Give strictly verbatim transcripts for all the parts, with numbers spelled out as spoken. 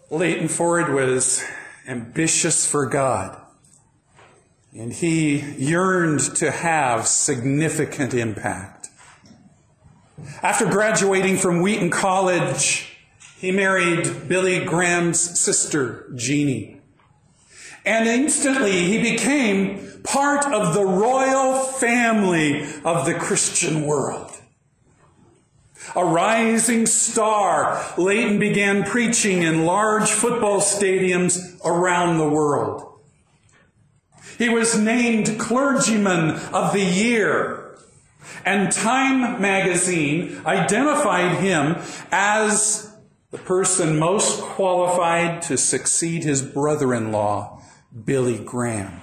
Leighton Ford was ambitious for God, and he yearned to have significant impact. After graduating from Wheaton College, he married Billy Graham's sister, Jeannie. And instantly he became part of the royal family of the Christian world. A rising star, Leighton began preaching in large football stadiums around the world. He was named Clergyman of the Year, and Time magazine identified him as the person most qualified to succeed his brother-in-law, Billy Graham.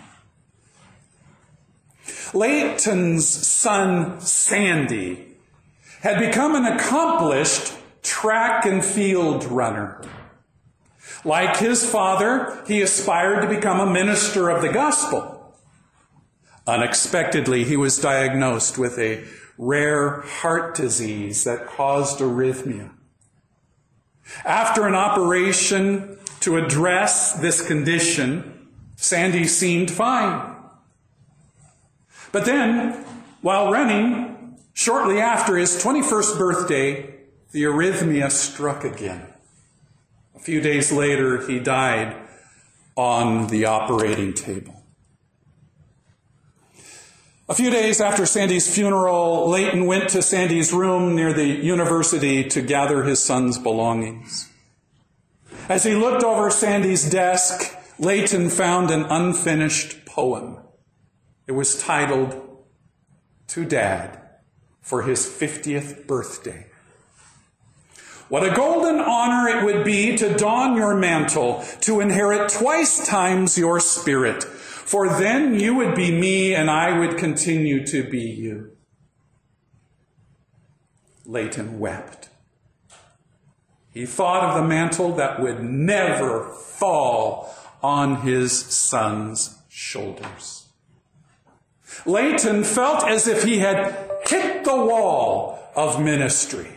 Leighton's son, Sandy, had become an accomplished track and field runner. Like his father, he aspired to become a minister of the gospel. Unexpectedly, he was diagnosed with a rare heart disease that caused arrhythmia. After an operation to address this condition, Sandy seemed fine. But then, while running, shortly after his twenty-first birthday, the arrhythmia struck again. A few days later, he died on the operating table. A few days after Sandy's funeral, Leighton went to Sandy's room near the university to gather his son's belongings. As he looked over Sandy's desk, Leighton found an unfinished poem. It was titled, "To Dad, for his fiftieth birthday. What a golden honor it would be to don your mantle, to inherit twice times your spirit, for then you would be me and I would continue to be you." Leighton wept. He thought of the mantle that would never fall on his son's shoulders. Leighton felt as if he had hit the wall of ministry.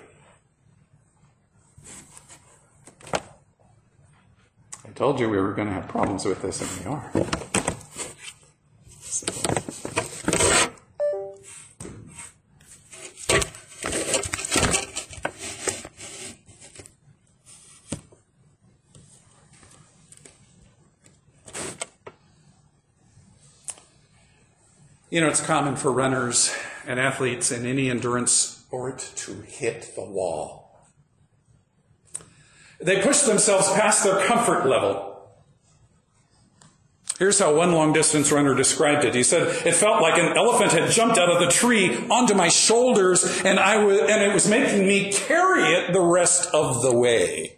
I told you we were going to have problems with this, and we are. You know, it's common for runners and athletes in any endurance sport to hit the wall. They push themselves past their comfort level. Here's how one long-distance runner described it. He said, "It felt like an elephant had jumped out of the tree onto my shoulders, and I was, and it was making me carry it the rest of the way."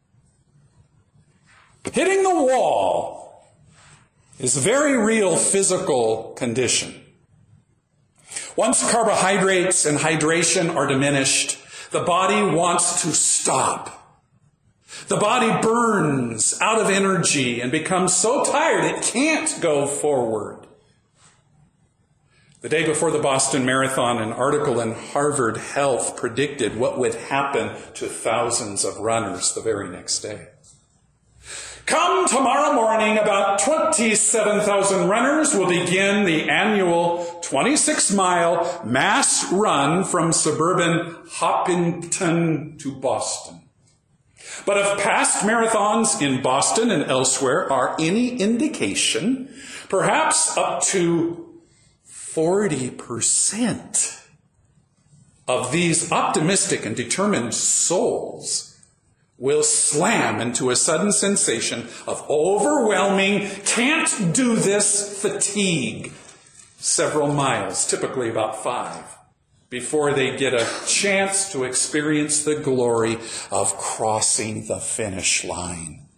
Hitting the wall is a very real physical condition. Once carbohydrates and hydration are diminished, the body wants to stop. The body burns out of energy and becomes so tired it can't go forward. The day before the Boston Marathon, an article in Harvard Health predicted what would happen to thousands of runners the very next day. Come tomorrow morning, about twenty-seven thousand runners will begin the annual twenty-six mile mass run from suburban Hopkinton to Boston. But if past marathons in Boston and elsewhere are any indication, perhaps up to forty percent of these optimistic and determined souls will slam into a sudden sensation of overwhelming, can't do this fatigue several miles, typically about five, before they get a chance to experience the glory of crossing the finish line.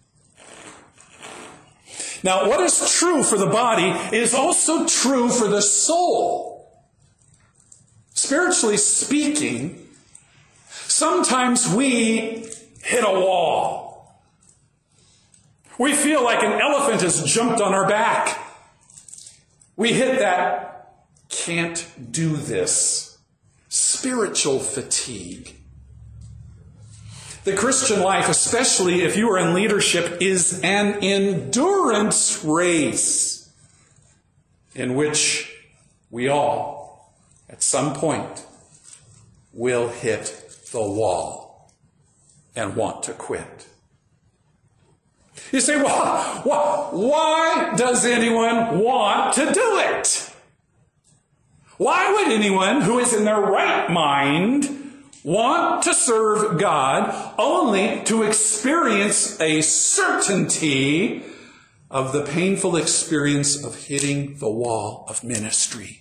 Now, what is true for the body is also true for the soul. Spiritually speaking, sometimes we hit a wall. We feel like an elephant has jumped on our back. We hit that can't do this spiritual fatigue. The Christian life, especially if you are in leadership, is an endurance race in which we all, at some point, will hit the wall and want to quit. You say, well, why does anyone want to do it? Why would anyone who is in their right mind want to serve God only to experience a certainty of the painful experience of hitting the wall of ministry?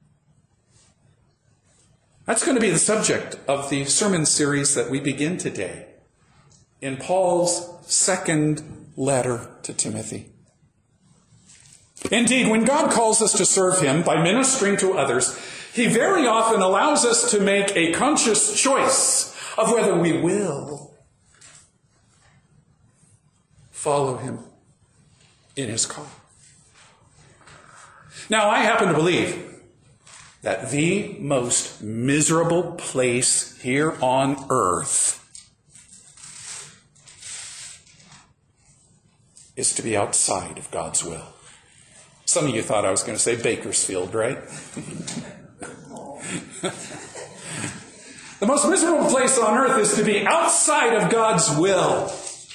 That's going to be the subject of the sermon series that we begin today in Paul's second letter to Timothy. Indeed, when God calls us to serve him by ministering to others, he very often allows us to make a conscious choice of whether we will follow him in his call. Now, I happen to believe that the most miserable place here on earth is to be outside of God's will. Some of you thought I was going to say Bakersfield, right? The most miserable place on earth is to be outside of God's will.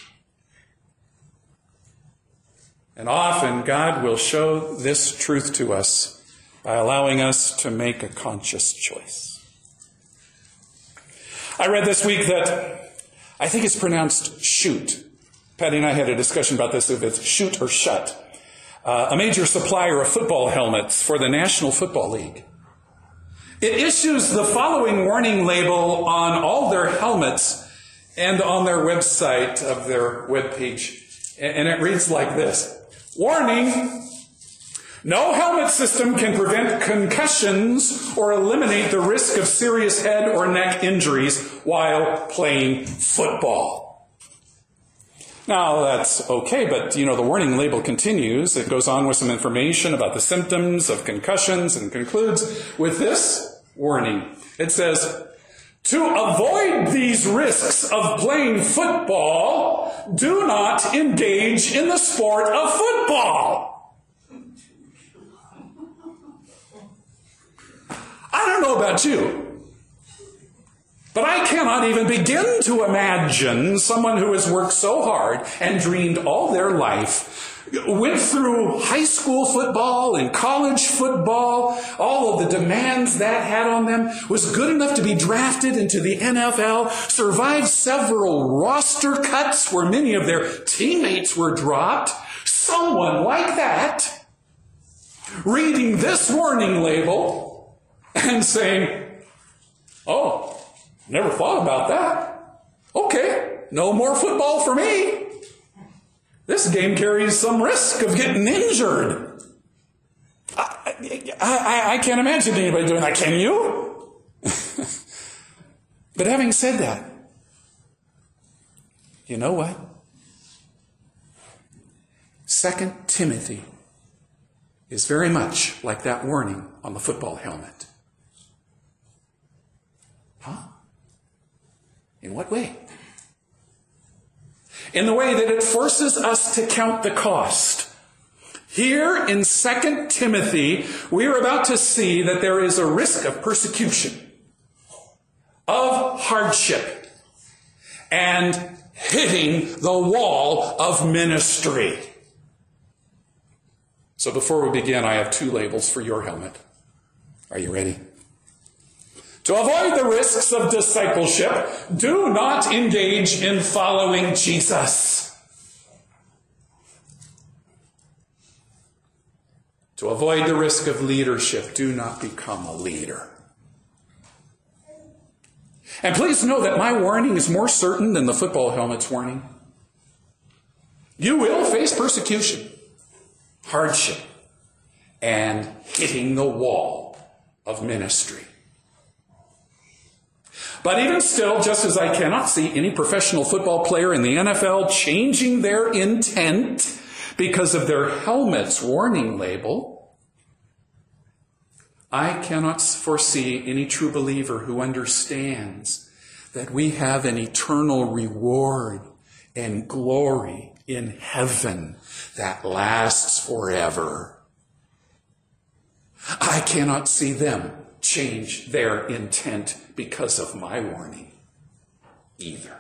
And often God will show this truth to us by allowing us to make a conscious choice. I read this week that I think it's pronounced shoot. Patty and I had a discussion about this, if it's shoot or shut. Uh, a major supplier of football helmets for the National Football League. It issues the following warning label on all their helmets and on their website of their webpage. And it reads like this. Warning! No helmet system can prevent concussions or eliminate the risk of serious head or neck injuries while playing football. Now, that's okay, but, you know, the warning label continues. It goes on with some information about the symptoms of concussions and concludes with this warning. It says, to avoid these risks of playing football, do not engage in the sport of football. I don't know about you, but I cannot even begin to imagine someone who has worked so hard and dreamed all their life, went through high school football and college football, all of the demands that had on them, was good enough to be drafted into the N F L, survived several roster cuts where many of their teammates were dropped. Someone like that, reading this warning label, and saying, oh, never thought about that. Okay, no more football for me. This game carries some risk of getting injured. I, I, I can't imagine anybody doing that, can you? But having said that, you know what? Second Timothy is very much like that warning on the football helmet. Huh? In what way? In the way that it forces us to count the cost. Here in Second Timothy, we are about to see that there is a risk of persecution, of hardship, and hitting the wall of ministry. So before we begin, I have two labels for your helmet. Are you ready? To avoid the risks of discipleship, do not engage in following Jesus. To avoid the risk of leadership, do not become a leader. And please know that my warning is more certain than the football helmet's warning. You will face persecution, hardship, and hitting the wall of ministry. But even still, just as I cannot see any professional football player in the N F L changing their intent because of their helmet's warning label, I cannot foresee any true believer who understands that we have an eternal reward and glory in heaven that lasts forever. I cannot see them change their intent because of my warning either.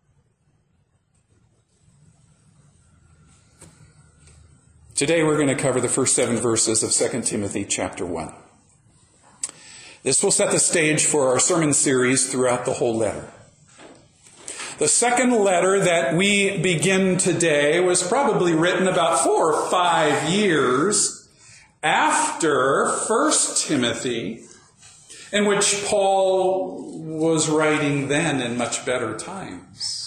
Today we're going to cover the first seven verses of Second Timothy chapter one. This will set the stage for our sermon series throughout the whole letter. The second letter that we begin today was probably written about four or five years after First Timothy, in which Paul was writing then in much better times.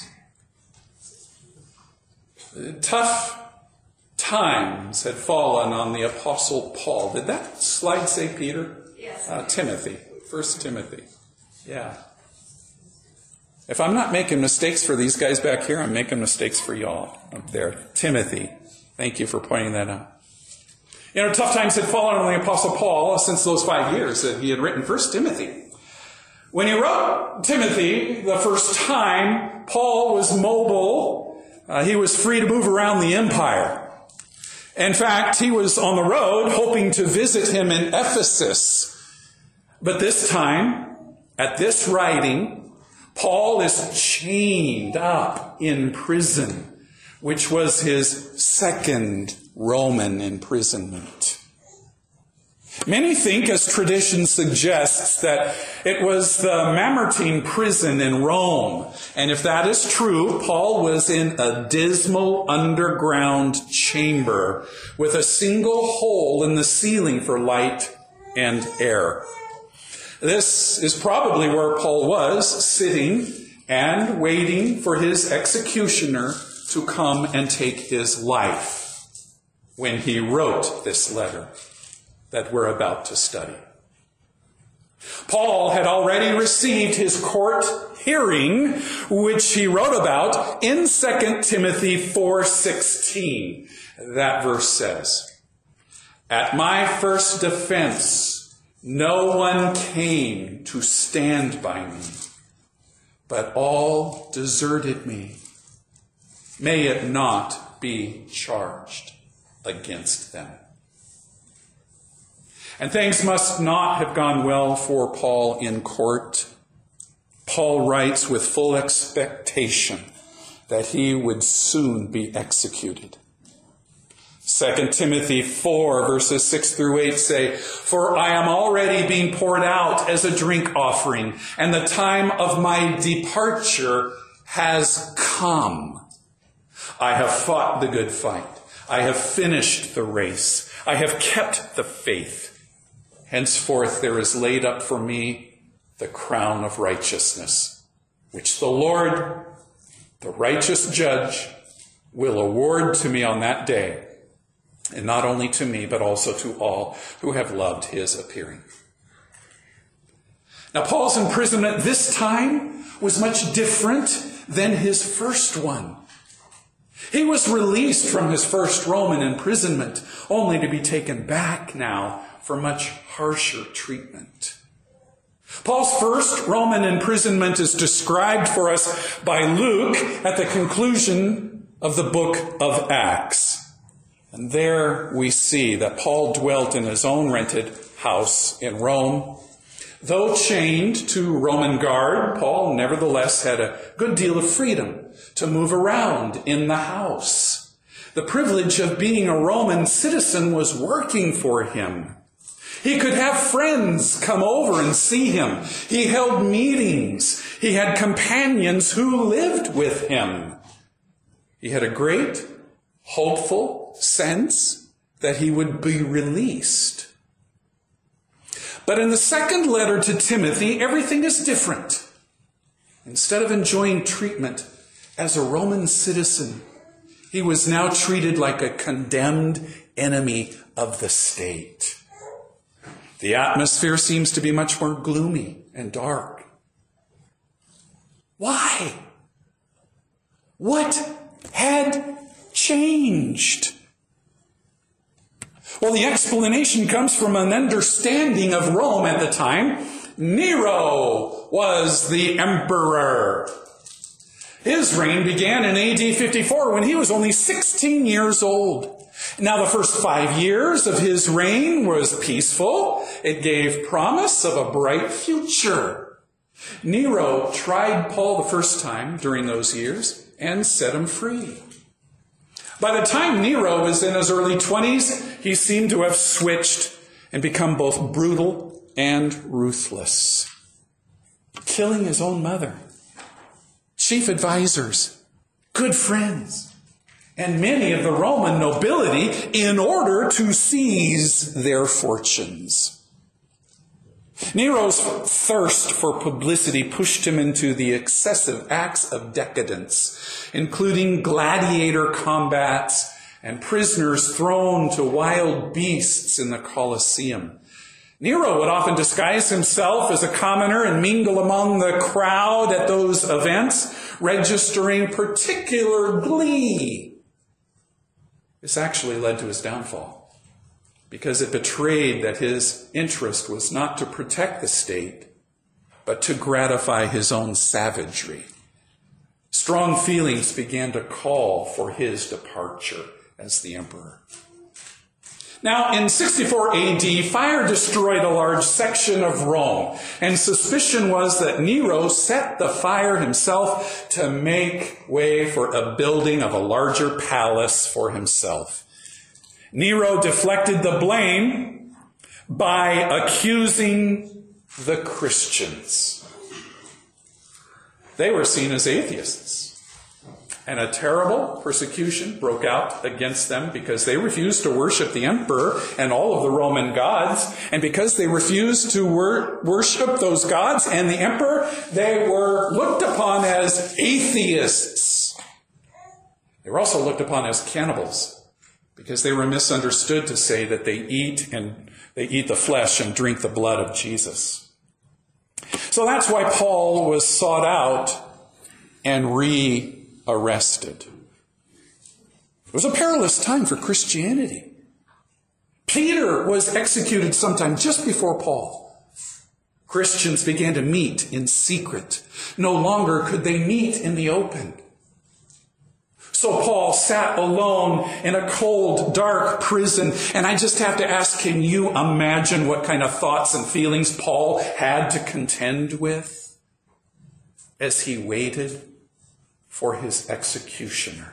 Tough times had fallen on the Apostle Paul. Did that slide say Peter? Yes. Uh, Timothy. First Timothy. Yeah. If I'm not making mistakes for these guys back here, I'm making mistakes for y'all up there. Timothy. Thank you for pointing that out. You know, tough times had fallen on the Apostle Paul since those five years that he had written First Timothy. When he wrote Timothy the first time, Paul was mobile. Uh, he was free to move around the empire. In fact, he was on the road hoping to visit him in Ephesus. But this time, at this writing, Paul is chained up in prison, which was his second Roman imprisonment. Many think, as tradition suggests, that it was the Mamertine prison in Rome. And if that is true, Paul was in a dismal underground chamber with a single hole in the ceiling for light and air. This is probably where Paul was, sitting and waiting for his executioner to come and take his life when he wrote this letter that we're about to study. Paul had already received his court hearing, which he wrote about in Second Timothy four sixteen. That verse says, "At my first defense, no one came to stand by me, but all deserted me. May it not be charged against them." And things must not have gone well for Paul in court. Paul writes with full expectation that he would soon be executed. Second Timothy four, verses six through eight say, "For I am already being poured out as a drink offering, and the time of my departure has come. I have fought the good fight. I have finished the race. I have kept the faith. Henceforth there is laid up for me the crown of righteousness, which the Lord, the righteous judge, will award to me on that day, and not only to me, but also to all who have loved his appearing." Now, Paul's imprisonment this time was much different than his first one. He was released from his first Roman imprisonment, only to be taken back now for much harsher treatment. Paul's first Roman imprisonment is described for us by Luke at the conclusion of the book of Acts. And there we see that Paul dwelt in his own rented house in Rome. Though chained to Roman guard, Paul nevertheless had a good deal of freedom to move around in the house. The privilege of being a Roman citizen was working for him. He could have friends come over and see him. He held meetings. He had companions who lived with him. He had a great, hopeful sense that he would be released. But in the second letter to Timothy, everything is different. Instead of enjoying treatment as a Roman citizen, he was now treated like a condemned enemy of the state. The atmosphere seems to be much more gloomy and dark. Why? What had changed? Well, the explanation comes from an understanding of Rome at the time. Nero was the emperor. His reign began in A D fifty-four when he was only sixteen years old. Now, the first five years of his reign was peaceful. It gave promise of a bright future. Nero tried Paul the first time during those years and set him free. By the time Nero was in his early twenties, he seemed to have switched and become both brutal and ruthless, killing his own mother, chief advisors, good friends, and many of the Roman nobility in order to seize their fortunes. Nero's thirst for publicity pushed him into the excessive acts of decadence, including gladiator combats and prisoners thrown to wild beasts in the Colosseum. Nero would often disguise himself as a commoner and mingle among the crowd at those events, registering particular glee. This actually led to his downfall, because it betrayed that his interest was not to protect the state, but to gratify his own savagery. Strong feelings began to call for his departure as the emperor. Now, in sixty-four A D, fire destroyed a large section of Rome, and suspicion was that Nero set the fire himself to make way for a building of a larger palace for himself. Nero deflected the blame by accusing the Christians. They were seen as atheists. And a terrible persecution broke out against them because they refused to worship the emperor and all of the Roman gods. And because they refused to wor- worship those gods and the emperor, they were looked upon as atheists. They were also looked upon as cannibals because they were misunderstood to say that they eat and they eat the flesh and drink the blood of Jesus. So that's why Paul was sought out and re arrested. It was a perilous time for Christianity. Peter was executed sometime just before Paul. Christians began to meet in secret. No longer could they meet in the open. So Paul sat alone in a cold, dark prison. And I just have to ask, can you imagine what kind of thoughts and feelings Paul had to contend with as he waited for his executioner?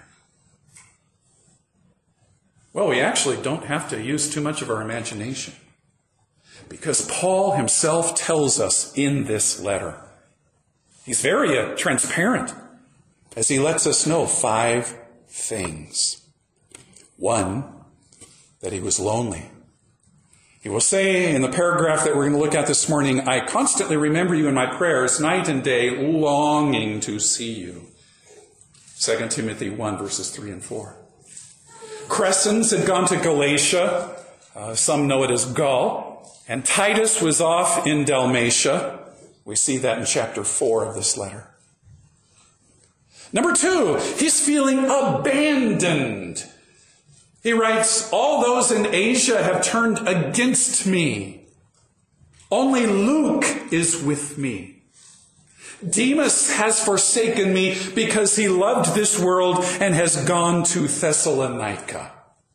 Well, we actually don't have to use too much of our imagination, because Paul himself tells us in this letter. He's very uh, transparent as he lets us know five things. One, that he was lonely. He will say in the paragraph that we're going to look at this morning, I constantly remember you in my prayers, night and day, longing to see you. Second Timothy one, verses three and four. Crescens had gone to Galatia. Uh, some know it as Gaul. And Titus was off in Dalmatia. We see that in chapter four of this letter. Number two, he's feeling abandoned. He writes, all those in Asia have turned against me. Only Luke is with me. Demas has forsaken me because he loved this world and has gone to Thessalonica.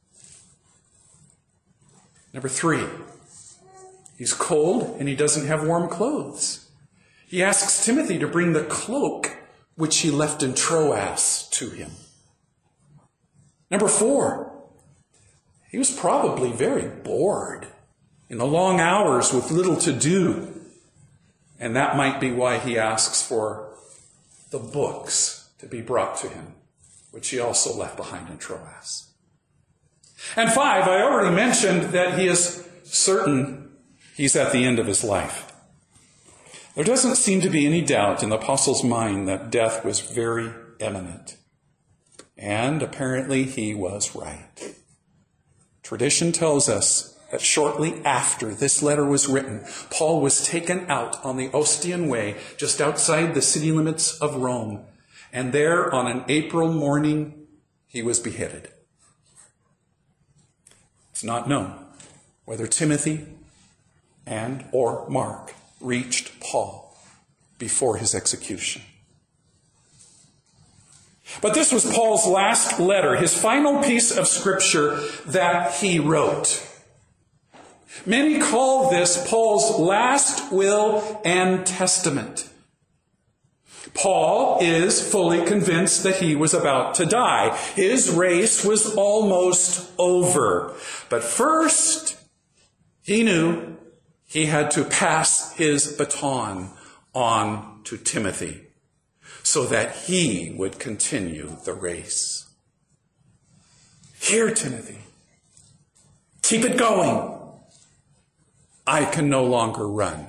Number three, he's cold and he doesn't have warm clothes. He asks Timothy to bring the cloak which he left in Troas to him. Number four, he was probably very bored in the long hours with little to do. And that might be why he asks for the books to be brought to him, which he also left behind in Troas. And five, I already mentioned that he is certain he's at the end of his life. There doesn't seem to be any doubt in the apostle's mind that death was very imminent. And apparently he was right. Tradition tells us that shortly after this letter was written, Paul was taken out on the Ostian Way, just outside the city limits of Rome. And there, on an April morning, he was beheaded. It's not known whether Timothy and or Mark reached Paul before his execution. But this was Paul's last letter, his final piece of scripture that he wrote. Many call this Paul's last will and testament. Paul is fully convinced that he was about to die. His race was almost over. But first, he knew he had to pass his baton on to Timothy so that he would continue the race. Here, Timothy, keep it going. I can no longer run.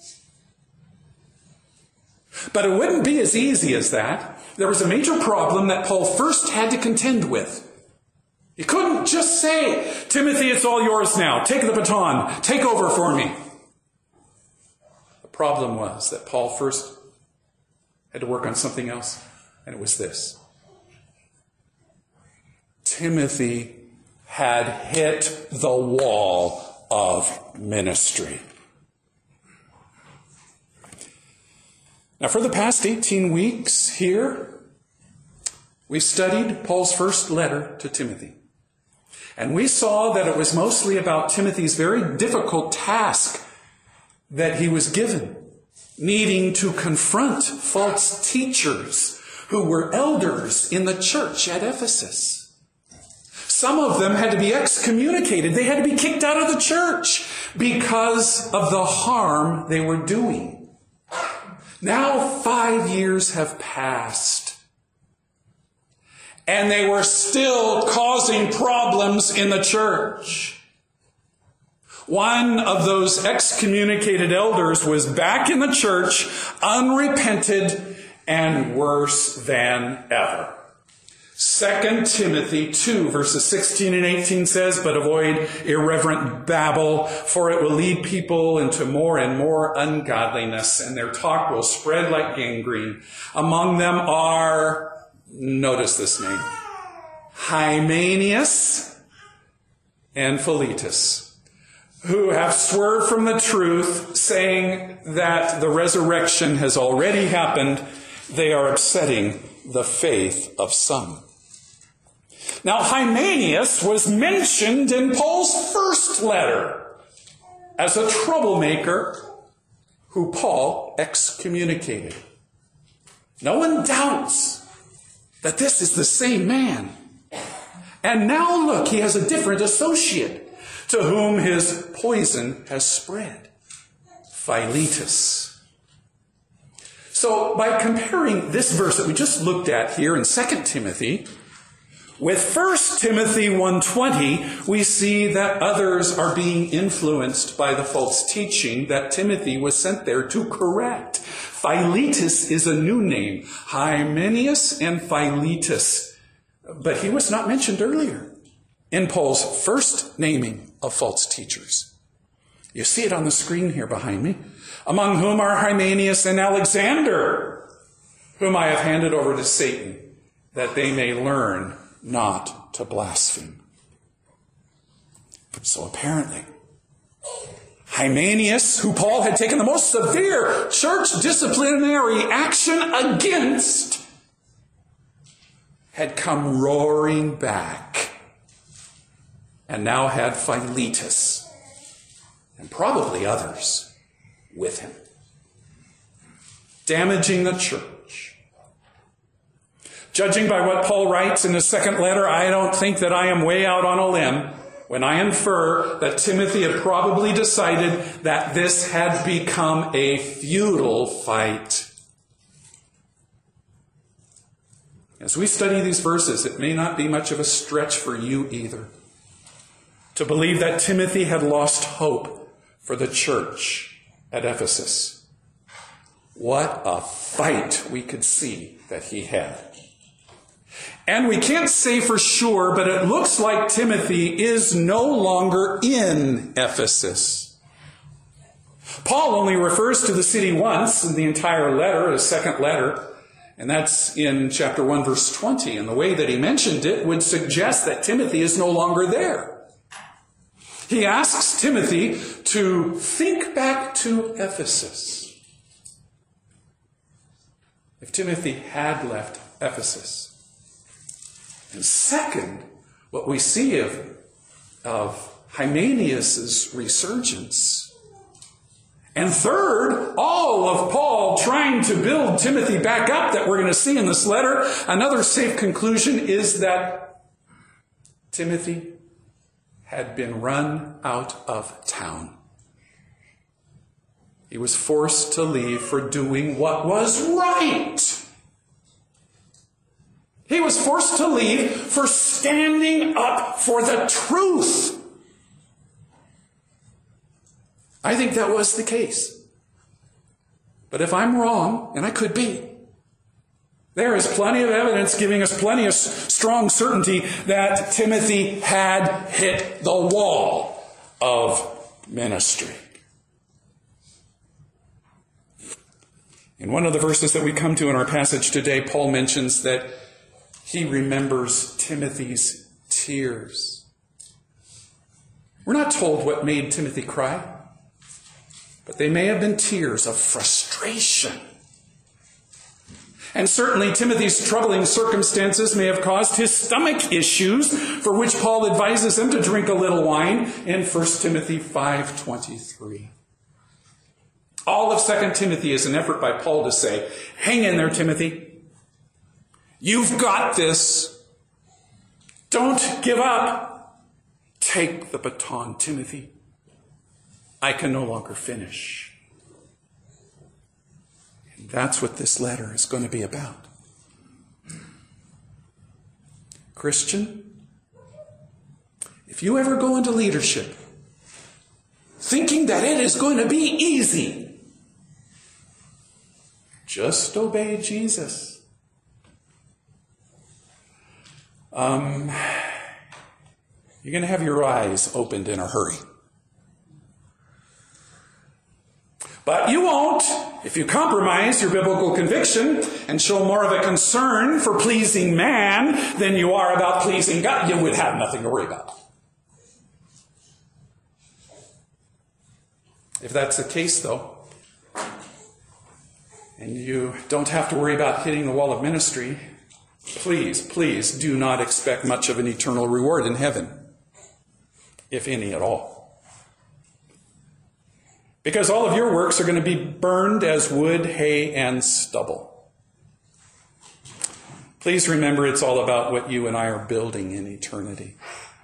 But it wouldn't be as easy as that. There was a major problem that Paul first had to contend with. He couldn't just say, Timothy, it's all yours now. Take the baton. Take over for me. The problem was that Paul first had to work on something else, and it was this. Timothy had hit the wall of ministry. Now, for the past eighteen weeks here, we've studied Paul's first letter to Timothy. And we saw that it was mostly about Timothy's very difficult task that he was given, needing to confront false teachers who were elders in the church at Ephesus. Some of them had to be excommunicated. They had to be kicked out of the church because of the harm they were doing. Now five years have passed, and they were still causing problems in the church. One of those excommunicated elders was back in the church, unrepented and worse than ever. Second Timothy two, verses sixteen and eighteen says, but avoid irreverent babble, for it will lead people into more and more ungodliness, and their talk will spread like gangrene. Among them are, notice this name, Hymenaeus and Philetus, who have swerved from the truth, saying that the resurrection has already happened. They are upsetting the faith of some. Now, Hymenaeus was mentioned in Paul's first letter as a troublemaker who Paul excommunicated. No one doubts that this is the same man. And now look, he has a different associate to whom his poison has spread. Philetus. So by comparing this verse that we just looked at here in Second Timothy with First Timothy one twenty, we see that others are being influenced by the false teaching that Timothy was sent there to correct. Philetus is a new name. Hymenaeus and Philetus. But he was not mentioned earlier in Paul's first naming of false teachers. You see it on the screen here behind me. Among whom are Hymenaeus and Alexander, whom I have handed over to Satan, that they may learn not to blaspheme. So apparently, Hymenaeus, who Paul had taken the most severe church disciplinary action against, had come roaring back and now had Philetus and probably others with him, damaging the church. Judging by what Paul writes in his second letter, I don't think that I am way out on a limb when I infer that Timothy had probably decided that this had become a futile fight. As we study these verses, it may not be much of a stretch for you either to believe that Timothy had lost hope for the church at Ephesus. What a fight we could see that he had. And we can't say for sure, but it looks like Timothy is no longer in Ephesus. Paul only refers to the city once in the entire letter, his second letter, and that's in chapter one, verse twenty. And the way that he mentioned it would suggest that Timothy is no longer there. He asks Timothy to think back to Ephesus. if Timothy had left Ephesus. And second, what we see of, of Hymenaeus' resurgence. And third, all of Paul trying to build Timothy back up that we're going to see in this letter. Another safe conclusion is that Timothy had been run out of town. He was forced to leave for doing what was right. He was forced to leave for standing up for the truth. I think that was the case. But if I'm wrong, and I could be, there is plenty of evidence giving us plenty of strong certainty that Timothy had hit the wall of ministry. In one of the verses that we come to in our passage today, Paul mentions that he remembers Timothy's tears. We're not told what made Timothy cry, but they may have been tears of frustration. And certainly Timothy's troubling circumstances may have caused his stomach issues, for which Paul advises him to drink a little wine in First Timothy five twenty-three. All of Second Timothy is an effort by Paul to say, hang in there, Timothy. You've got this. Don't give up. Take the baton, Timothy. I can no longer finish. And that's what this letter is going to be about. Christian, if you ever go into leadership thinking that it is going to be easy, just obey Jesus. Um, you're going to have your eyes opened in a hurry. But you won't if you compromise your biblical conviction and show more of a concern for pleasing man than you are about pleasing God. You would have nothing to worry about. If that's the case, though, and you don't have to worry about hitting the wall of ministry, please, please do not expect much of an eternal reward in heaven, if any at all. Because all of your works are going to be burned as wood, hay, and stubble. Please remember it's all about what you and I are building in eternity.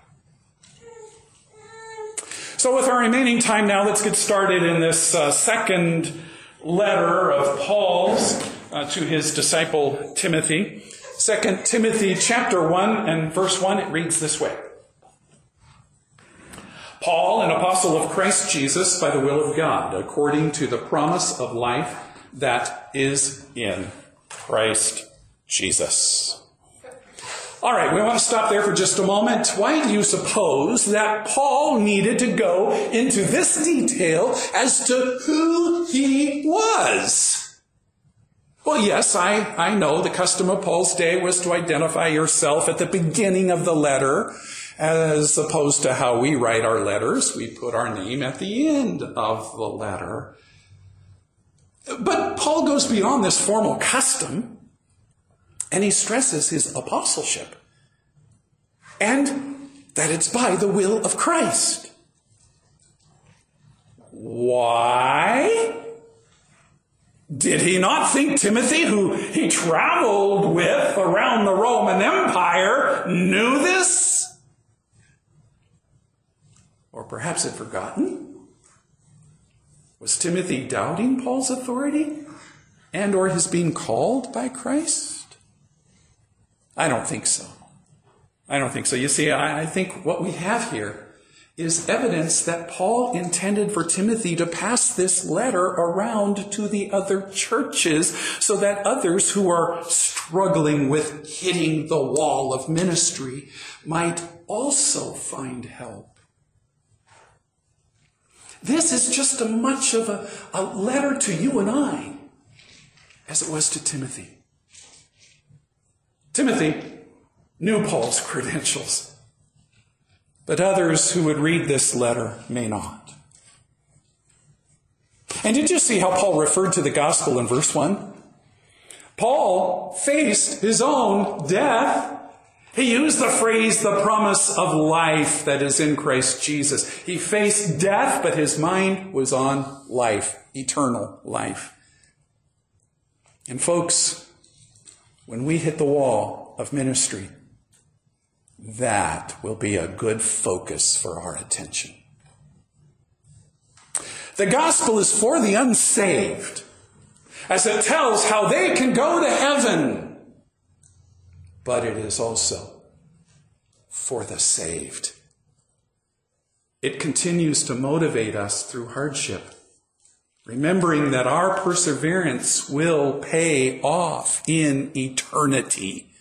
So with our remaining time now, let's get started in this uh, second letter of Paul's uh, to his disciple Timothy. Second Timothy chapter one and verse one, it reads this way. Paul, an apostle of Christ Jesus by the will of God, according to the promise of life that is in Christ Jesus. All right, we want to stop there for just a moment. Why do you suppose that Paul needed to go into this detail as to who he was? Well, yes, I, I know the custom of Paul's day was to identify yourself at the beginning of the letter, as opposed to how we write our letters. We put our name at the end of the letter. But Paul goes beyond this formal custom, and he stresses his apostleship, and that it's by the will of Christ. Why? Did he not think Timothy, who he traveled with around the Roman Empire, knew this? Or perhaps had forgotten? Was Timothy doubting Paul's authority and or his being called by Christ? I don't think so. I don't think so. You see, I, I think what we have here is evidence that Paul intended for Timothy to pass this letter around to the other churches so that others who are struggling with hitting the wall of ministry might also find help. This is just as much of a, a letter to you and I as it was to Timothy. Timothy knew Paul's credentials, but others who would read this letter may not. And did you see how Paul referred to the gospel in verse one? Paul faced his own death. He used the phrase, the promise of life that is in Christ Jesus. He faced death, but his mind was on life, eternal life. And folks, when we hit the wall of ministry, that will be a good focus for our attention. The gospel is for the unsaved, as it tells how they can go to heaven. But it is also for the saved. It continues to motivate us through hardship, remembering that our perseverance will pay off in eternity.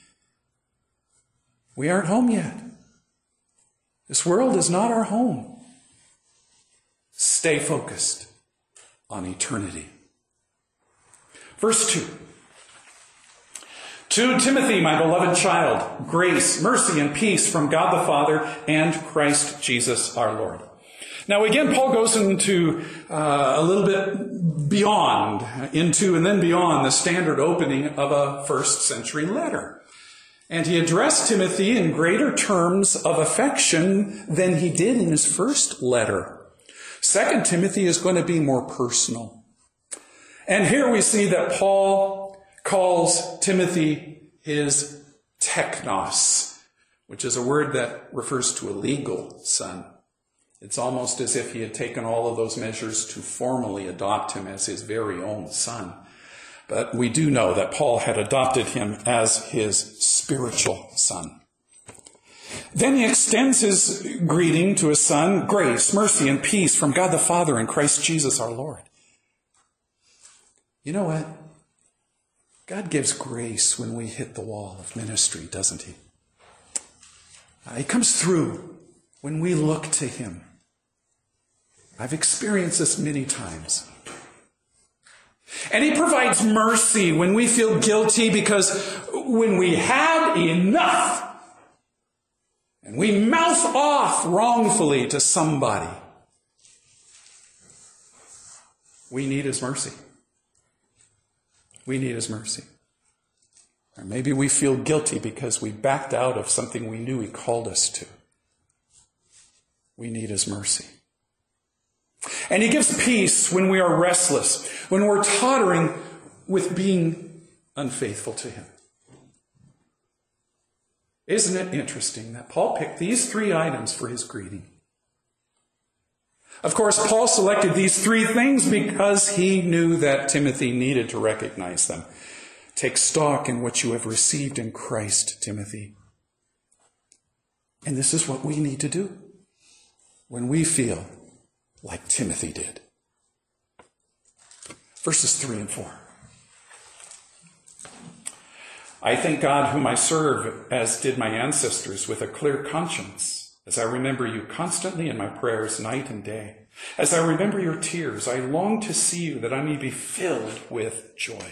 We aren't home yet. This world is not our home. Stay focused on eternity. Verse two. To Timothy, my beloved child, grace, mercy, and peace from God the Father and Christ Jesus our Lord. Now again, Paul goes into uh, a little bit beyond, into and then beyond the standard opening of a first century letter. And he addressed Timothy in greater terms of affection than he did in his first letter. Second Timothy is going to be more personal. And here we see that Paul calls Timothy his teknos, which is a word that refers to a legal son. It's almost as if he had taken all of those measures to formally adopt him as his very own son. But we do know that Paul had adopted him as his spiritual son. Then he extends his greeting to his son, grace, mercy, and peace from God the Father and Christ Jesus our Lord. You know what? God gives grace when we hit the wall of ministry, doesn't he? Uh, he comes through when we look to him. I've experienced this many times. And he provides mercy when we feel guilty, because when we had enough and we mouth off wrongfully to somebody, we need his mercy. We need his mercy. Or maybe we feel guilty because we backed out of something we knew he called us to. We need his mercy. And he gives peace when we are restless, when we're tottering with being unfaithful to him. Isn't it interesting that Paul picked these three items for his greeting? Of course, Paul selected these three things because he knew that Timothy needed to recognize them. Take stock in what you have received in Christ, Timothy. And this is what we need to do when we feel like Timothy did. Verses three and four. I thank God whom I serve, as did my ancestors, with a clear conscience, as I remember you constantly in my prayers night and day. As I remember your tears, I long to see you, that I may be filled with joy.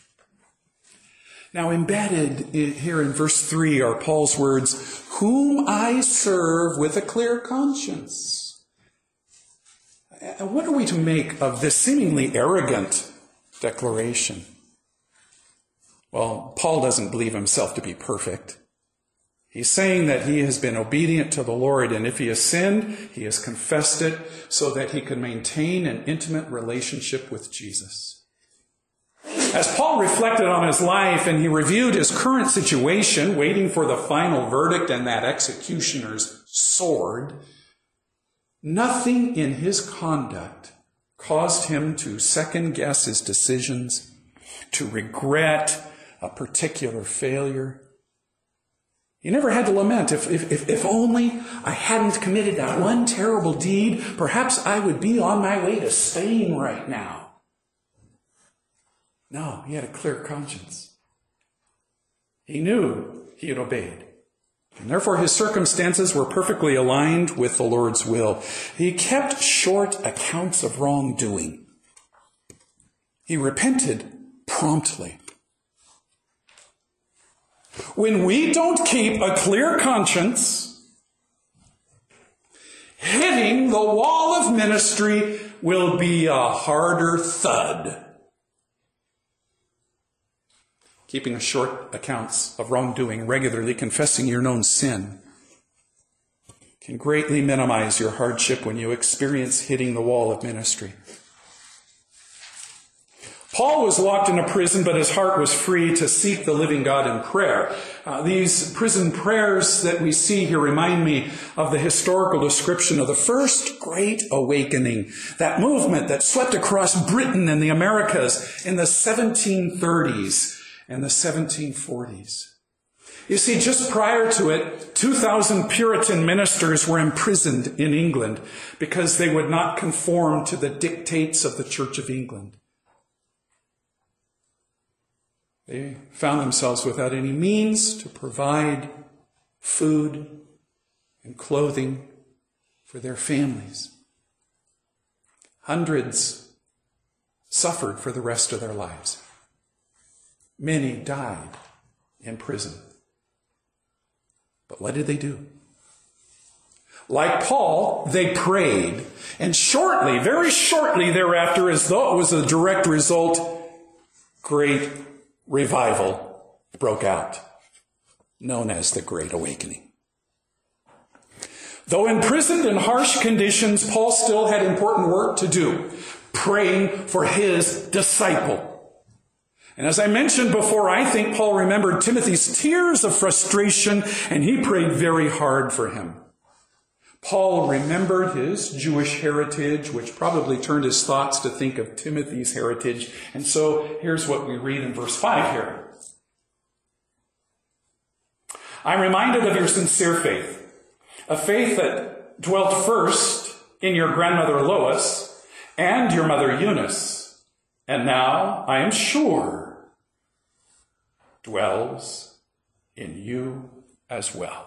Now, embedded here in verse three are Paul's words, whom I serve with a clear conscience. And what are we to make of this seemingly arrogant declaration? Well, Paul doesn't believe himself to be perfect. He's saying that he has been obedient to the Lord, and if he has sinned, he has confessed it so that he can maintain an intimate relationship with Jesus. As Paul reflected on his life and he reviewed his current situation, waiting for the final verdict and that executioner's sword, nothing in his conduct caused him to second guess his decisions, to regret a particular failure. He never had to lament, if, if, if only I hadn't committed that one terrible deed, perhaps I would be on my way to Spain right now. No, he had a clear conscience. He knew he had obeyed. And therefore his circumstances were perfectly aligned with the Lord's will. He kept short accounts of wrongdoing. He repented promptly. When we don't keep a clear conscience, hitting the wall of ministry will be a harder thud. keeping a short accounts of wrongdoing, regularly confessing your known sin, can greatly minimize your hardship when you experience hitting the wall of ministry. Paul was locked in a prison, but his heart was free to seek the living God in prayer. Uh, these prison prayers that we see here remind me of the historical description of the first Great Awakening, that movement that swept across Britain and the Americas in the seventeen thirties and the seventeen forties. You see, just prior to it, two thousand Puritan ministers were imprisoned in England because they would not conform to the dictates of the Church of England. They found themselves without any means to provide food and clothing for their families. Hundreds suffered for the rest of their lives. Many died in prison. But what did they do? Like Paul, they prayed. And shortly, very shortly thereafter, as though it was a direct result, great revival broke out, known as the Great Awakening. Though imprisoned in harsh conditions, Paul still had important work to do, praying for his disciple. And as I mentioned before, I think Paul remembered Timothy's tears of frustration, and he prayed very hard for him. Paul remembered his Jewish heritage, which probably turned his thoughts to think of Timothy's heritage. And so here's what we read in verse five here. I'm reminded of your sincere faith, a faith that dwelt first in your grandmother Lois and your mother Eunice, and now, I am sure, dwells in you as well.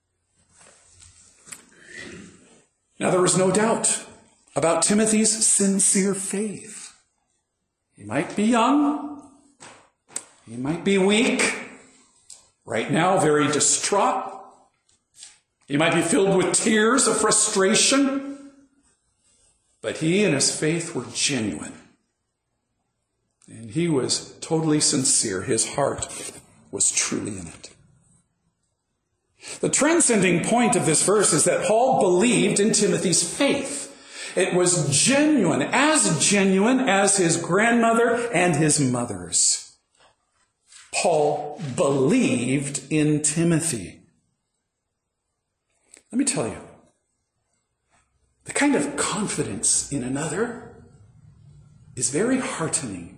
Now, there was no doubt about Timothy's sincere faith. He might be young. He might be weak. Right now, very distraught. He might be filled with tears of frustration. But he and his faith were genuine. And he was totally sincere. His heart was truly in it. The transcending point of this verse is that Paul believed in Timothy's faith. It was genuine, as genuine as his grandmother and his mother's. Paul believed in Timothy. Let me tell you, the kind of confidence in another is very heartening.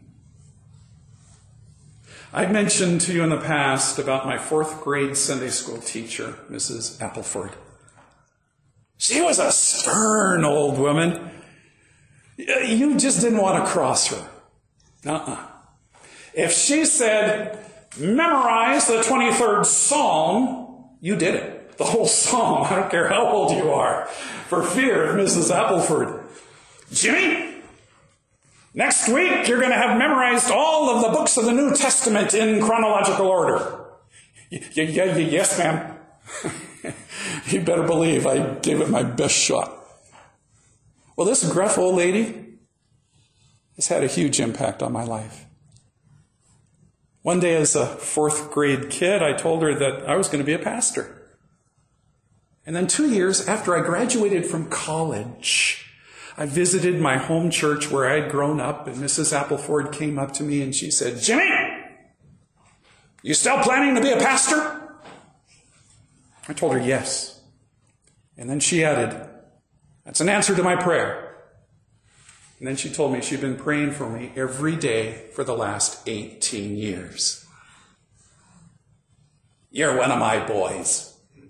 I've mentioned to you in the past about my fourth grade Sunday school teacher, Missus Appleford. She was a stern old woman. You just didn't want to cross her. Uh-uh. If she said, memorize the twenty-third Psalm, you did it. The whole Psalm. I don't care how old you are. For fear of Missus Appleford. Jimmy, next week, you're going to have memorized all of the books of the New Testament in chronological order. Y- y- y- yes, ma'am. You better believe I gave it my best shot. Well, this gruff old lady has had a huge impact on my life. One day as a fourth grade kid, I told her that I was going to be a pastor. And then two years after I graduated from college, I visited my home church where I had grown up, and Missus Appleford came up to me and she said, Jimmy, you still planning to be a pastor? I told her yes. And then she added, that's an answer to my prayer. And then she told me she'd been praying for me every day for the last eighteen years. You're one of my boys.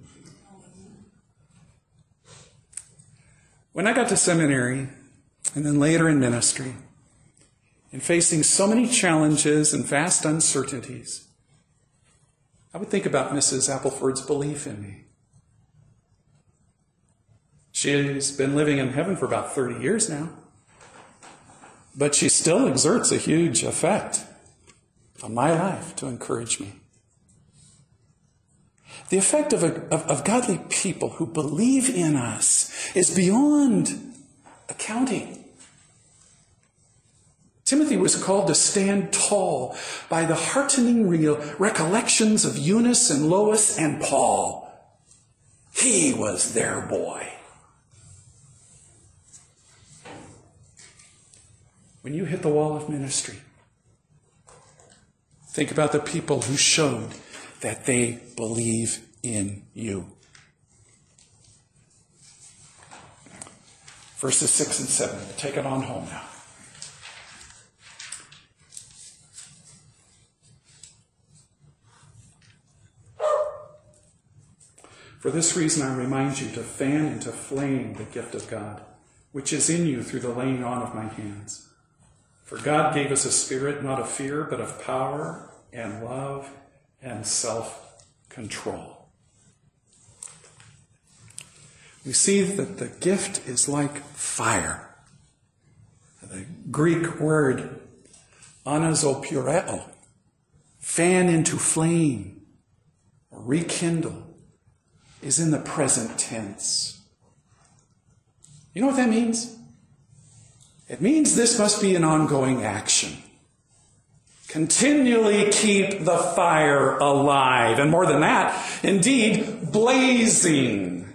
When I got to seminary, and then later in ministry, and facing so many challenges and vast uncertainties, I would think about Missus Appleford's belief in me. She's been living in heaven for about thirty years now, but she still exerts a huge effect on my life to encourage me. The effect of, a, of, of godly people who believe in us is beyond accounting. Timothy was called to stand tall by the heartening real recollections of Eunice and Lois and Paul. He was their boy. When you hit the wall of ministry, think about the people who showed that they believe in you. Verses six and seven. Take it on home now. For this reason I remind you to fan into flame the gift of God, which is in you through the laying on of my hands. For God gave us a spirit not of fear, but of power and love and self-control. We see that the gift is like fire. The Greek word anazopureo, fan into flame, or rekindle, is in the present tense. You know what that means? It means this must be an ongoing action. Continually keep the fire alive. And more than that, indeed, blazing.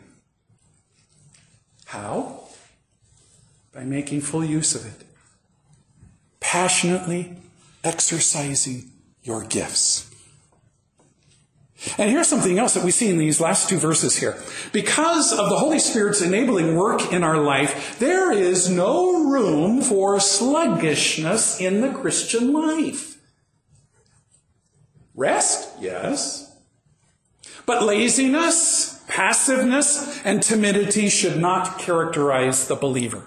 How? By making full use of it. Passionately exercising your gifts. And here's something else that we see in these last two verses here. Because of the Holy Spirit's enabling work in our life, there is no room for sluggishness in the Christian life. Rest? Yes. But laziness, passiveness, and timidity should not characterize the believer.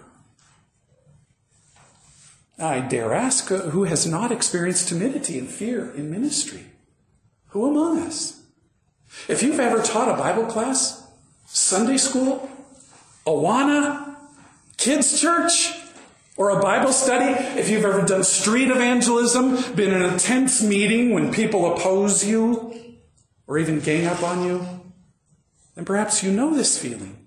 I dare ask, who has not experienced timidity and fear in ministry? Who among us? If you've ever taught a Bible class, Sunday school, Awana, kids' church, or a Bible study, if you've ever done street evangelism, been in a tense meeting when people oppose you, or even gang up on you, then perhaps you know this feeling.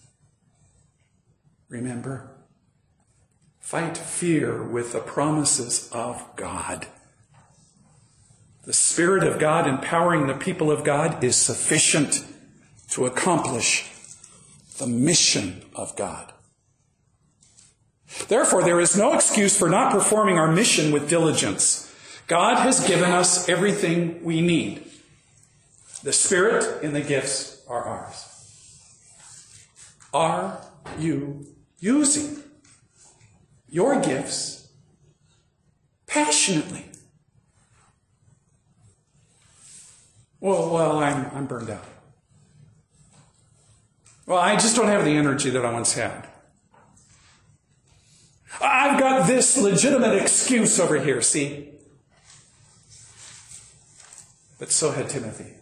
Remember, fight fear with the promises of God. The Spirit of God empowering the people of God is sufficient to accomplish the mission of God. Therefore, there is no excuse for not performing our mission with diligence. God has given us everything we need. The Spirit and the gifts are ours. Are you using your gifts passionately? Well, well, I'm, I'm burned out. Well, I just don't have the energy that I once had. I've got this legitimate excuse over here, see? But so had Timothy.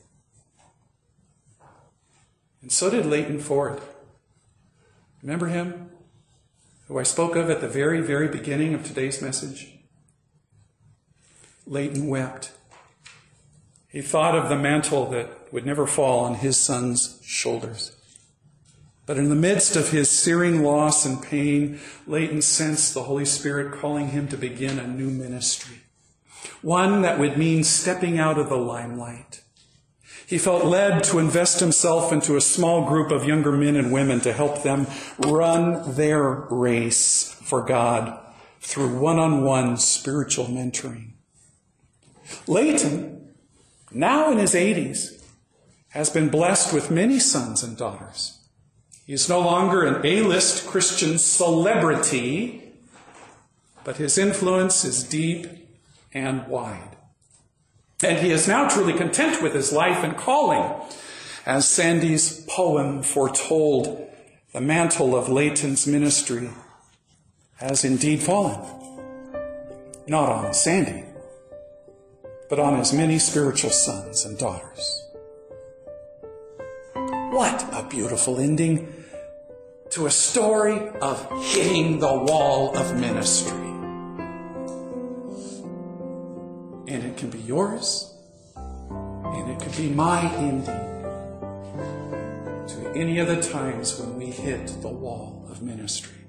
And so did Leighton Ford. Remember him? Who I spoke of at the very, very beginning of today's message? Leighton wept. He thought of the mantle that would never fall on his son's shoulders. But in the midst of his searing loss and pain, Leighton sensed the Holy Spirit calling him to begin a new ministry. One that would mean stepping out of the limelight. He felt led to invest himself into a small group of younger men and women to help them run their race for God through one-on-one spiritual mentoring. Leighton, now in his eighties, has been blessed with many sons and daughters. He is no longer an A-list Christian celebrity, but his influence is deep and wide. And he is now truly content with his life and calling. As Sandy's poem foretold, the mantle of Leighton's ministry has indeed fallen. Not on Sandy, but on his many spiritual sons and daughters. What a beautiful ending to a story of hitting the wall of ministry. And it can be yours, and it could be my ending to any of the times when we hit the wall of ministry.